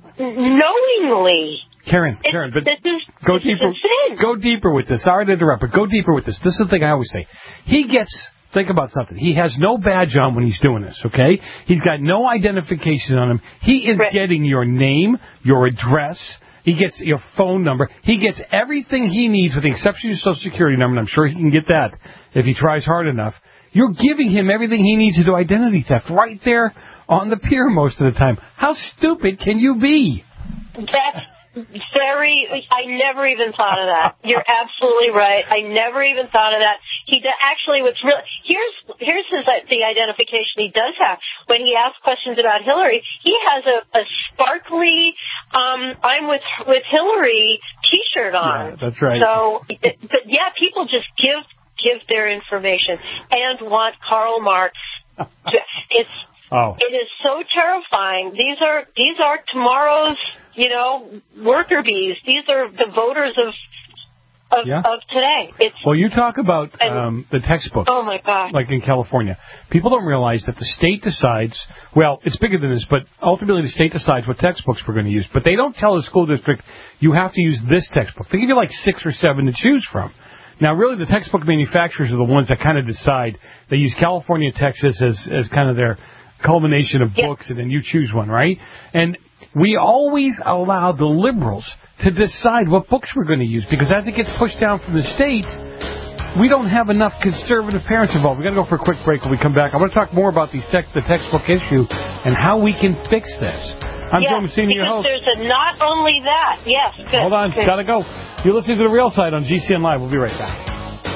knowingly. Karen, It's- Karen, but this is, go this is deeper. insane. Go deeper with this. Sorry to interrupt, but go deeper with this. This is the thing I always say. He gets. Think about something. He has no badge on when he's doing this, okay? He's got no identification on him. He is getting your name, your address. He gets your phone number. He gets everything he needs with the exception of your Social Security number, and I'm sure he can get that if he tries hard enough. You're giving him everything he needs to do identity theft right there on the pier most of the time. How stupid can you be? That's very... I never even thought of that. You're absolutely right. I never even thought of that. He d- actually, what's really... Here's here's his, the identification he does have. When he asks questions about Hillary, he has a, a sparkly um, I'm with with Hillary T-shirt on. Yeah, that's right. So, it, but yeah, people just give give their information and want Karl Marx. To, it's Oh. It is so terrifying. These are these are tomorrow's, you know, worker bees. These are the voters of of, Yeah. of today. It's Well, you talk about um, the textbooks. Oh, my God. Like in California. People don't realize that the state decides, well, it's bigger than this, but ultimately the state decides what textbooks we're going to use. But they don't tell the school district, you have to use this textbook. They give you like six or seven to choose from. Now, really, the textbook manufacturers are the ones that kind of decide. They use California, Texas as, as kind of their culmination of books, and then you choose one, right? And we always allow the liberals to decide what books we're going to use, because as it gets pushed down from the state, we don't have enough conservative parents involved. We've got to go for a quick break. When we come back, I want to talk more about these text, the textbook issue and how we can fix this. I'm yes, Joe Messina, your host. because there's a not only that. Yes, good. Hold on, good. gotta go. You're listening to The Real Side on G C N Live. We'll be right back.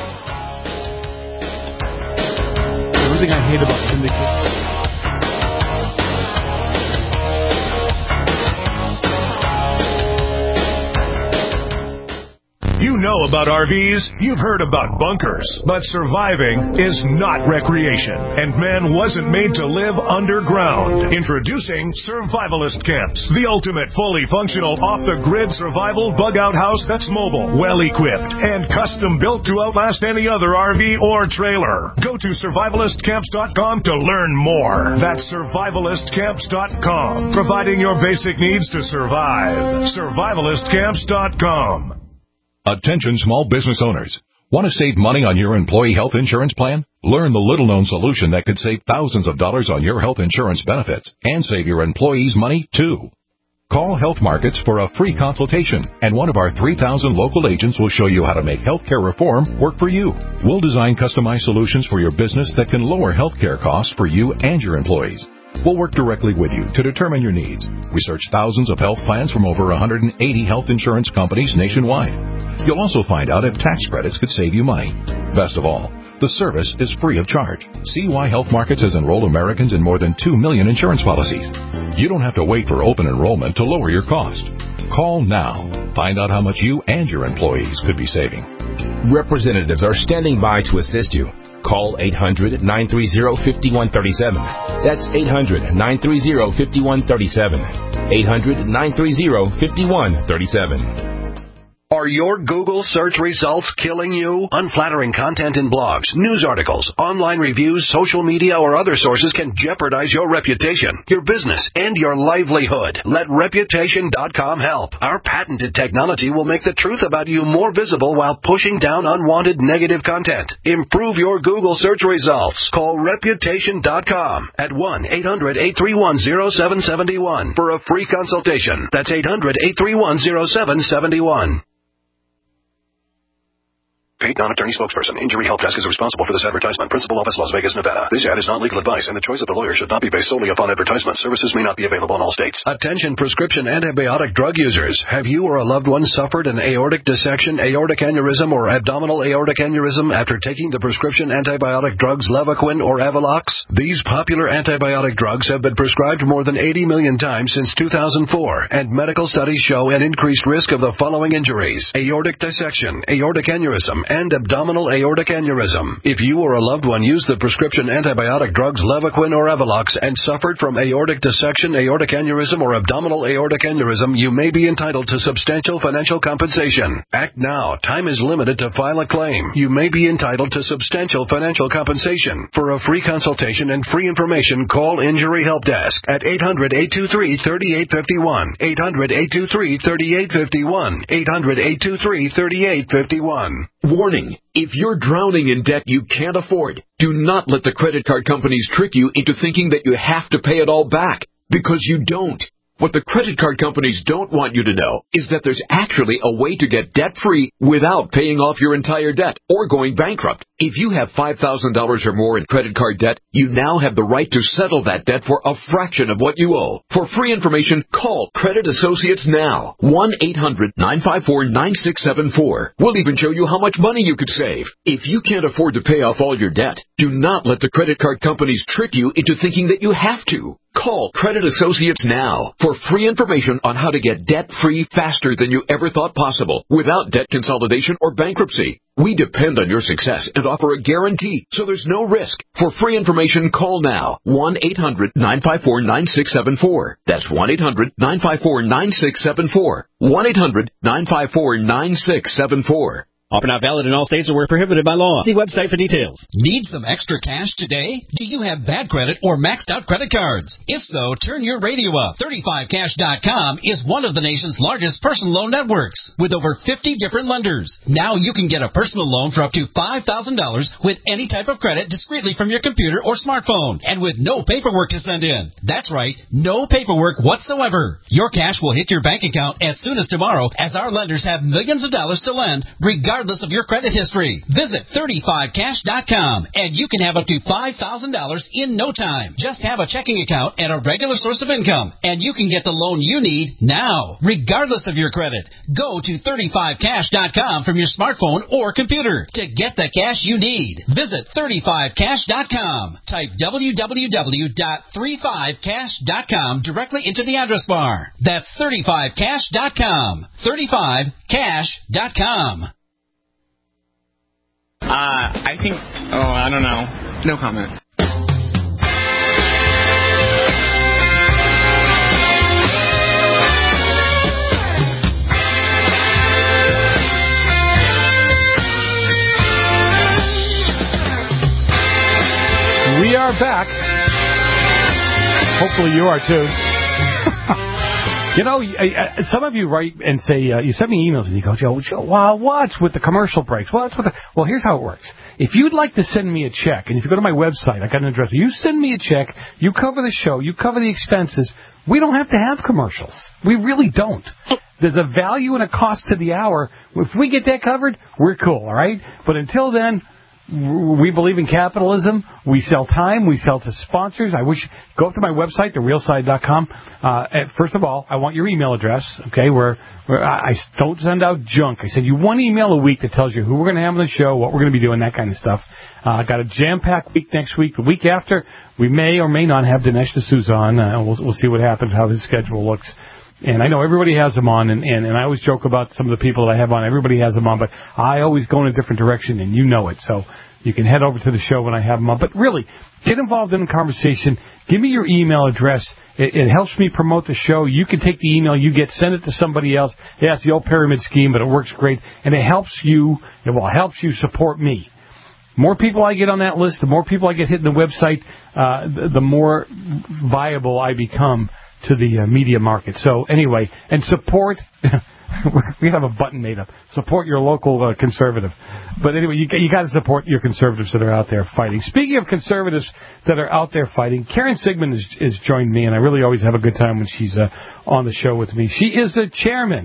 Everything I hate about syndication. You know about R Vs, you've heard about bunkers, but surviving is not recreation, and man wasn't made to live underground. Introducing Survivalist Camps, the ultimate fully functional off-the-grid survival bug-out house that's mobile, well-equipped, and custom-built to outlast any other R V or trailer. Go to survivalist camps dot com to learn more. That's survivalist camps dot com, providing your basic needs to survive. survivalist camps dot com. Attention small business owners. Want to save money on your employee health insurance plan? Learn the little-known solution that could save thousands of dollars on your health insurance benefits and save your employees money, too. Call Health Markets for a free consultation, and one of our three thousand local agents will show you how to make healthcare reform work for you. We'll design customized solutions for your business that can lower healthcare costs for you and your employees. We'll work directly with you to determine your needs. Research thousands of health plans from over one hundred eighty health insurance companies nationwide. You'll also find out if tax credits could save you money. Best of all, the service is free of charge. See why Health Markets has enrolled Americans in more than two million insurance policies. You don't have to wait for open enrollment to lower your cost. Call now. Find out how much you and your employees could be saving. Representatives are standing by to assist you. Call eight hundred, nine three zero, five one three seven. That's eight hundred, nine three zero, five one three seven. eight hundred, nine three zero, five one three seven. Are your Google search results killing you? Unflattering content in blogs, news articles, online reviews, social media, or other sources can jeopardize your reputation, your business, and your livelihood. Let Reputation dot com help. Our patented technology will make the truth about you more visible while pushing down unwanted negative content. Improve your Google search results. Call Reputation dot com at one eight hundred, eight three one, zero seven seven one for a free consultation. That's eight hundred, eight three one, zero seven seven one. Paid non-attorney spokesperson. Injury Help Desk is responsible for this advertisement. Principal office, Las Vegas, Nevada. This ad is not legal advice, and the choice of the lawyer should not be based solely upon advertisement. Services may not be available in all states. Attention prescription antibiotic drug users. Have you or a loved one suffered an aortic dissection, aortic aneurysm, or abdominal aortic aneurysm after taking the prescription antibiotic drugs Levaquin or Avelox? These popular antibiotic drugs have been prescribed more than eighty million times since two thousand four, and medical studies show an increased risk of the following injuries: aortic dissection, aortic aneurysm, and abdominal aortic aneurysm. If you or a loved one used the prescription antibiotic drugs Levaquin or Avelox and suffered from aortic dissection, aortic aneurysm, or abdominal aortic aneurysm, you may be entitled to substantial financial compensation. Act now. Time is limited to file a claim. You may be entitled to substantial financial compensation. For a free consultation and free information, call Injury Help Desk at eight hundred, eight two three, three eight five one, eight hundred, eight two three, three eight five one, eight hundred, eight two three, three eight five one. Warning, if you're drowning in debt you can't afford, do not let the credit card companies trick you into thinking that you have to pay it all back, because you don't. What the credit card companies don't want you to know is that there's actually a way to get debt-free without paying off your entire debt or going bankrupt. If you have five thousand dollars or more in credit card debt, you now have the right to settle that debt for a fraction of what you owe. For free information, call Credit Associates now. one eight hundred, nine five four, nine six seven four. We'll even show you how much money you could save. If you can't afford to pay off all your debt, do not let the credit card companies trick you into thinking that you have to. Call Credit Associates now for free information on how to get debt-free faster than you ever thought possible without debt consolidation or bankruptcy. We depend on your success and offer a guarantee, so there's no risk. For free information, call now. one eight hundred, nine five four, nine six seven four. That's one eight hundred, nine five four, nine six seven four. one eight hundred, nine five four, nine six seven four. Offer not valid in all states or where prohibited by law. See website for details. Need some extra cash today? Do you have bad credit or maxed out credit cards? If so, turn your radio up. thirty-five cash dot com is one of the nation's largest personal loan networks with over fifty different lenders. Now you can get a personal loan for up to five thousand dollars with any type of credit discreetly from your computer or smartphone and with no paperwork to send in. That's right, no paperwork whatsoever. Your cash will hit your bank account as soon as tomorrow, as our lenders have millions of dollars to lend regardless regardless of your credit history. Visit thirty-five cash dot com and you can have up to five thousand dollars in no time. Just have a checking account and a regular source of income, and you can get the loan you need now, regardless of your credit. Go to thirty-five cash dot com from your smartphone or computer to get the cash you need. Visit thirty-five cash dot com. Type w w w dot thirty-five cash dot com directly into the address bar. That's thirty-five cash dot com. thirty-five cash dot com. Uh, I think, oh, I don't know. No comment. We are back. Hopefully you are too. You know, some of you write and say, uh, you send me emails and you go, Joe, Joe, well, what's with the commercial breaks? Well, that's what the, well, here's how it works. If you'd like to send me a check, and if you go to my website, I got an address, you send me a check, you cover the show, you cover the expenses, we don't have to have commercials. We really don't. There's a value and a cost to the hour. If we get that covered, we're cool, all right? But until then, we believe in capitalism. We sell time. We sell to sponsors. I wish, go up to my website, the real side dot com. Uh, first of all, I want your email address, okay, where, where I, I don't send out junk. I send you one email a week that tells you who we're going to have on the show, what we're going to be doing, that kind of stuff. Uh, I got a jam-packed week next week. The week after, we may or may not have Dinesh D'Souza on. Uh, we'll, we'll see what happens, how his schedule looks. And I know everybody has them on, and, and, and I always joke about some of the people that I have on. Everybody has them on, but I always go in a different direction, and you know it. So you can head over to the show when I have them on. But really, get involved in the conversation. Give me your email address. It, it helps me promote the show. You can take the email you get, send it to somebody else. Yeah, it's the old pyramid scheme, but it works great. And it helps you, it will helps you support me. More people I get on that list, the more people I get hitting the website, uh, the, the more viable I become to the uh, media market. So anyway, and support, we have a button made up, support your local uh, conservative. But anyway, you, you got to support your conservatives that are out there fighting. Speaking of conservatives that are out there fighting, Karen Sigmund has, has joined me, and I really always have a good time when she's uh, on the show with me. She is the chairman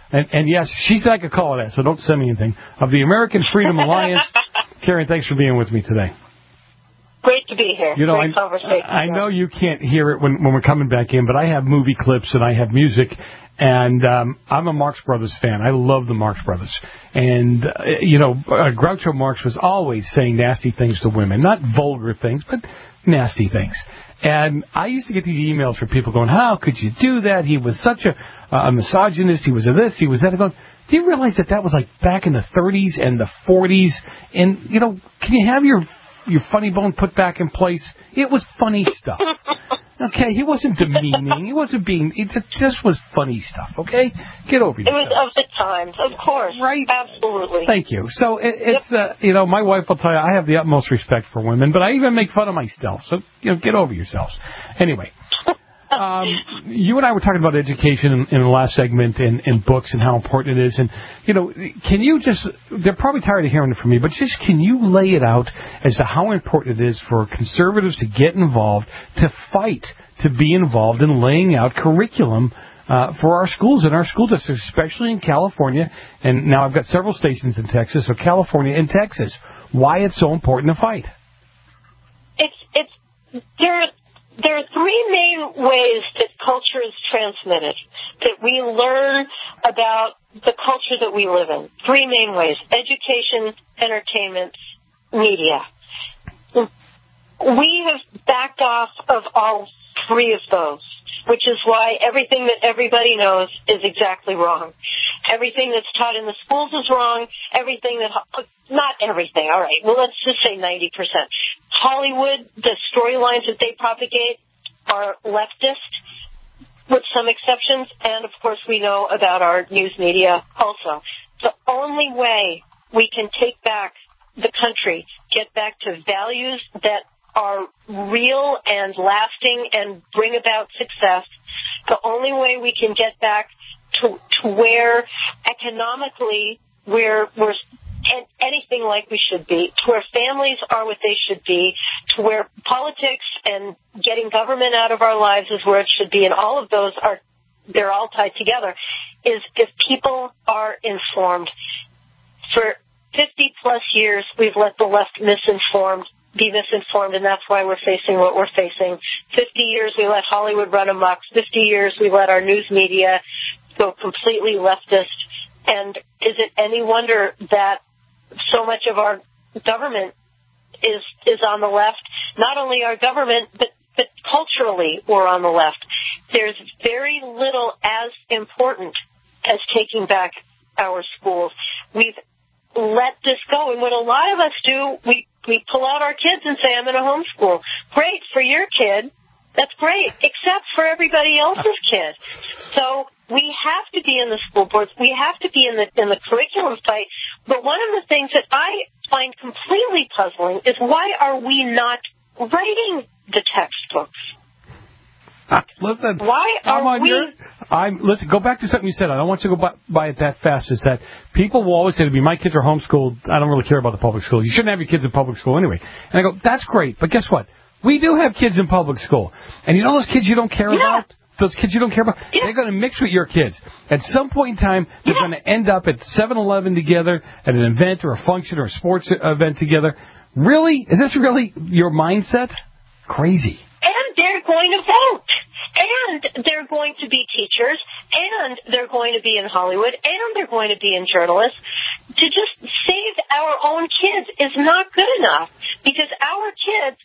And, and yes, she said I could call it that, so don't send me anything. Of the American Freedom Alliance. Karen, thanks for being with me today. Great to be here. You know, Great I, conversation. I know you can't hear it when, when we're coming back in, but I have movie clips and I have music, and um, I'm a Marx Brothers fan. I love the Marx Brothers. And, uh, you know, uh, Groucho Marx was always saying nasty things to women. Not vulgar things, but nasty things. And I used to get these emails from people going, how could you do that? He was such a, uh, a misogynist. He was a this, he was that. I'm going, do you realize that that was like back in the thirties and the forties? And, you know, can you have your your funny bone put back in place? It was funny stuff. Okay, he wasn't demeaning. He wasn't being... It just was funny stuff, okay? Get over yourself. It was of the times, of course. Right? Absolutely. Thank you. So, it, it's, yep. uh, you know, my wife will tell you, I have the utmost respect for women, but I even make fun of myself. So, you know, get over yourselves. Anyway, um, you and I were talking about education in, in the last segment and, and books and how important it is. And, you know, can you just... They're probably tired of hearing it from me, but just can you lay it out as to how important it is for conservatives to get involved, to fight, to be involved in laying out curriculum uh, for our schools and our school districts, especially in California. And now I've got several stations in Texas, so California and Texas. Why it's so important to fight? It's it's there. There are three main ways that culture is transmitted, that we learn about the culture that we live in. Three main ways: education, entertainment, media. We have backed off of all three of those, which is why everything that everybody knows is exactly wrong. Everything that's taught in the schools is wrong. Everything that, not everything, all right, well, let's just say ninety percent. Hollywood, the storylines that they propagate are leftist, with some exceptions, and of course we know about our news media also. The only way we can take back the country, get back to values that are real and lasting and bring about success, the only way we can get back to, to where economically we're, we're anything like we should be, to where families are what they should be, to where politics and getting government out of our lives is where it should be, and all of those are, they're all tied together, is if people are informed. For fifty plus years, we've let the left misinformed be misinformed, and that's why we're facing what we're facing. Fifty years we let Hollywood run amok. Fifty years we let our news media go completely leftist. And is it any wonder that so much of our government is is on the left? Not only our government, but, but culturally we're on the left. There's very little as important as taking back our schools. We've let this go. And what a lot of us do, we, we pull out our kids and say, I'm in a homeschool. Great for your kid. That's great, except for everybody else's kid. So we have to be in the school boards. We have to be in the in the curriculum fight. But one of the things that I find completely puzzling is why are we not writing the textbooks? Uh, listen, why are I'm on we... Your, I'm, listen, go back to something you said. I don't want you to go by, by it that fast. Is that people will always say to me, my kids are homeschooled. I don't really care about the public school. You shouldn't have your kids in public school anyway. And I go, that's great. But guess what? We do have kids in public school. And you know those kids you don't care yeah. about? Those kids you don't care about? Yeah. They're going to mix with your kids. At some point in time, they're yeah. going to end up at seven eleven together, at an event or a function or a sports event together. Really? Is this really your mindset? Crazy. And they're going to vote. And they're going to be teachers. And they're going to be in Hollywood. And they're going to be in journalists. To just save our own kids is not good enough. Because our kids...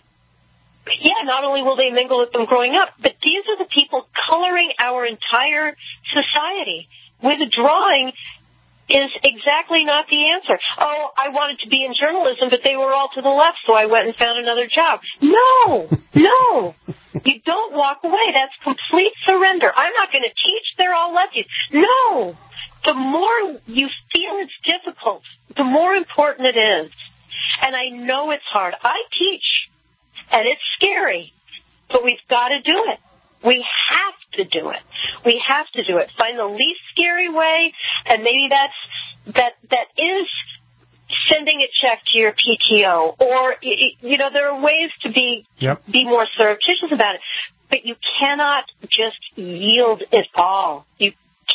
Yeah, not only will they mingle with them growing up, but these are the people coloring our entire society. Withdrawing is exactly not the answer. Oh, I wanted to be in journalism, but they were all to the left, so I went and found another job. No, no. You don't walk away. That's complete surrender. I'm not going to teach. They're all lefties. No. The more you feel it's difficult, the more important it is. And I know it's hard. I teach. And it's scary, but we've got to do it. We have to do it. We have to do it. Find the least scary way, and maybe that's that that is sending a check to your P T O, or you know there are ways to be yep. be more surreptitious about it. But you cannot just yield it all. You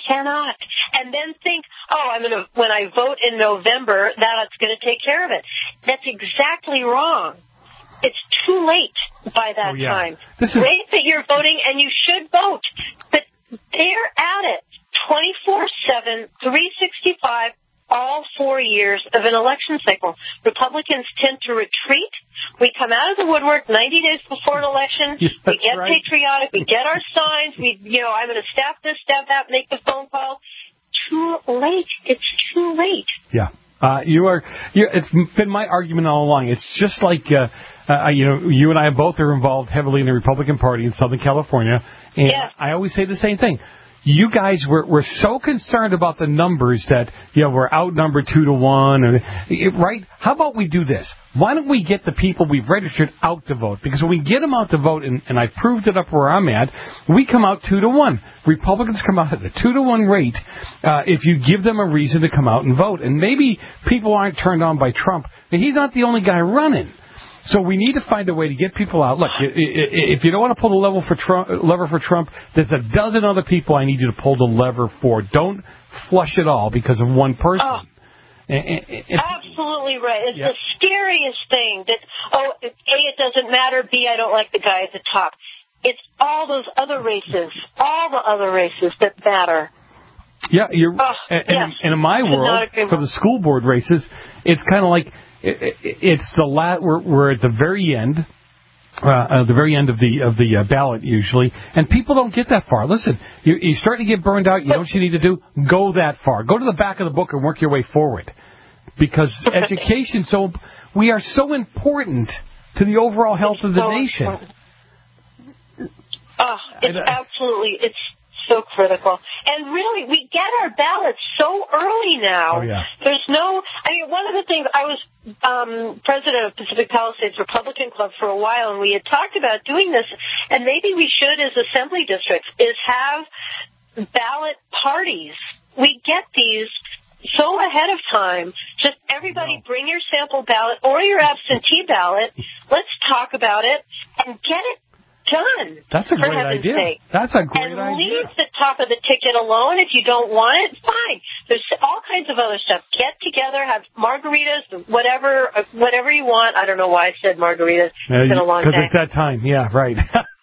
cannot. And then think, oh, I'm going to, when I vote in November, that's going to take care of it. That's exactly wrong. It's too late by that oh, yeah. time. This is... Great that you're voting, and you should vote. But they're at it twenty-four seven, three sixty-five, all four years of an election cycle. Republicans tend to retreat. We come out of the woodwork ninety days before an election. Yes, we get right. patriotic. We get our signs. We, you know, I'm going to staff this, staff that, make the phone call. Too late. It's too late. Yeah. Uh, you are. You're, it's been my argument all along. It's just like uh, uh, you know, you and I both are involved heavily in the Republican Party in Southern California, and yes. I always say the same thing. You guys were were so concerned about the numbers that you know we're outnumbered two to one, or, right? How about we do this? Why don't we get the people we've registered out to vote? Because when we get them out to vote, and, and I proved it up where I'm at, we come out two to one. Republicans come out at a two to one rate uh, if you give them a reason to come out and vote. And maybe people aren't turned on by Trump, but he's not the only guy running. So we need to find a way to get people out. Look, if you don't want to pull the lever for Trump, lever for Trump, there's a dozen other people I need you to pull the lever for. Don't flush it all because of one person. Oh. Absolutely right. It's yeah. the scariest thing that, oh, A, it doesn't matter, B, I don't like the guy at the top. It's all those other races, all the other races that matter. Yeah, you're, oh, and, yes. and in my world, for the school board races, it's kind of like, it, it, it's the la- we're, we're at the very end. Uh, uh, the very end of the of the uh, ballot usually, and people don't get that far. Listen, you, you start to get burned out. You know what you need to do? Go that far. Go to the back of the book and work your way forward, because education. So we are so important to the overall health it's of the so nation. Oh, it's absolutely it's so critical. And really, we get our ballots so early now. Oh, yeah. There's no. I mean, one of the things I was. Um, president of Pacific Palisades Republican Club for a while, and we had talked about doing this, and maybe we should as assembly districts, is have ballot parties. We get these so ahead of time. Just everybody bring your sample ballot or your absentee ballot. Let's talk about it and get it done. That's a for great heaven's idea. sake. That's a great and idea. And leave the top of the ticket alone. If you don't want it, fine. There's all kinds of other stuff. Get together, have margaritas, whatever whatever you want. I don't know why I said margaritas. Uh, it's been a long time. Because it's that time. Yeah, right.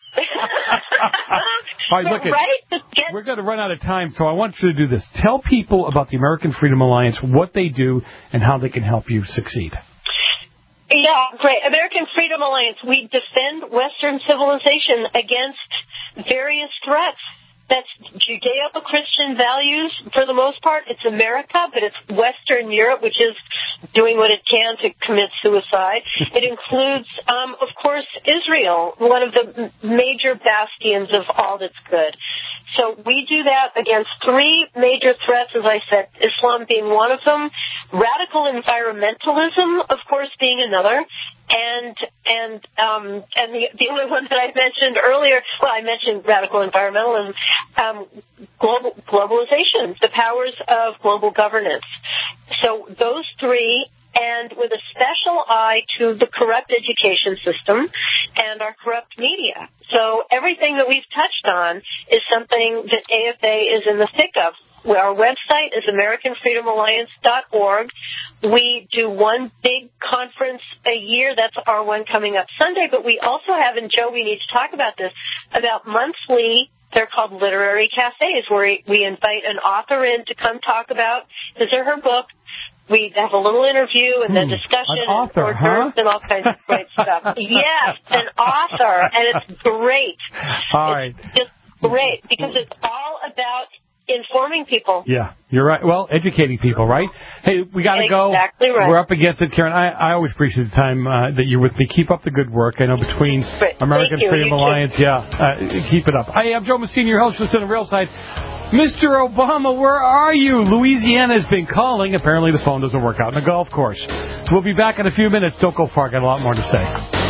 All right, look, right? Get- we're going to run out of time, so I want you to do this. Tell people about the American Freedom Alliance, what they do, and how they can help you succeed. Yeah, great. American Freedom Alliance, we defend Western civilization against various threats. That's Judeo-Christian values for the most part. It's America, but it's Western Europe, which is doing what it can to commit suicide. It includes, um, of course, Israel, one of the major bastions of all that's good. So we do that against three major threats, as I said, Islam being one of them, radical environmentalism, of course, being another, and and um, and the the only one that I mentioned earlier, well, I mentioned radical environmentalism, um, global globalization, the powers of global governance. So those three, and with a special eye to the corrupt education system and our corrupt media. So everything that we've touched on is something that A F A is in the thick of. Our website is American Freedom Alliance dot org. We do one big conference a year. That's our one coming up Sunday. But we also have, and Joe, we need to talk about this, about monthly, they're called literary cafes, where we invite an author in to come talk about his or her book. We have a little interview and then discussion an author, and hors d'oeuvres huh? and all kinds of great stuff. Yes, an author, and it's great. All right. It's just great because it's all about informing people. Yeah, you're right. Well, educating people, right? Hey, we got to go. Exactly right. We're up against it, Karen. I, I always appreciate the time uh, that you're with me. Keep up the good work. I know between Great. American Thank you. Freedom You Alliance, too. yeah, uh, keep it up. Hey, I'm Joe Messina, your host, Listen to Railside. Mister Obama, where are you? Louisiana has been calling. Apparently the phone doesn't work out in the golf course. We'll be back in a few minutes. Don't go far. Got a lot more to say.